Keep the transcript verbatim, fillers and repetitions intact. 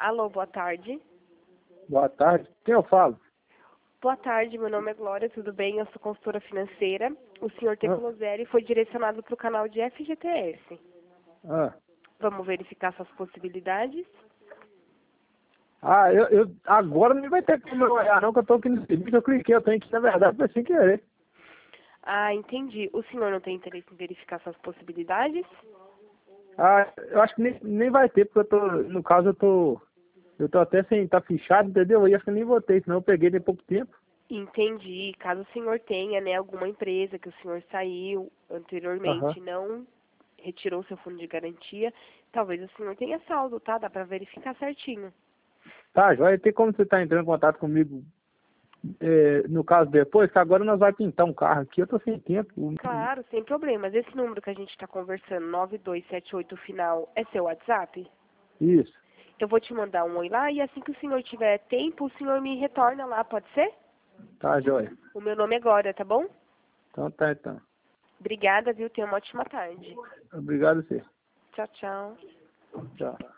Alô, boa tarde. Boa tarde. Quem eu falo? Boa tarde, meu nome é Glória, tudo bem? Eu sou consultora financeira. O senhor Tecloseri foi direcionado para o canal de F G T S. Ah, Vamos verificar suas possibilidades? ah eu, eu agora não vai ter como eu olhar não, que eu tô aqui no serviço, eu cliquei, eu tenho que, na verdade, foi sem querer. Ah, entendi. O senhor não tem interesse em verificar suas possibilidades? Ah, eu acho que nem, nem vai ter, porque eu tô, no caso eu tô, eu tô até sem estar fichado, entendeu? E acho que eu nem votei, senão eu peguei tem pouco tempo. Entendi. Caso o senhor tenha, né, alguma empresa que o senhor saiu Aham. anteriormente e não retirou seu fundo de garantia, talvez o senhor tenha saldo, tá? Dá para verificar certinho. Tá, vai ter como você tá entrando em contato comigo, é, no caso depois, que agora nós vamos pintar um carro aqui, eu tô sem tempo. Claro, sem problemas. Esse número que a gente está conversando, nove dois sete oito final, é seu WhatsApp? Isso. Eu vou te mandar um oi lá e assim que o senhor tiver tempo, o senhor me retorna lá, pode ser? Tá, joia. O meu nome é Glória, tá bom? Então tá, então. Obrigada, viu? Tenha uma ótima tarde. Obrigado a você. Tchau, tchau. Tchau.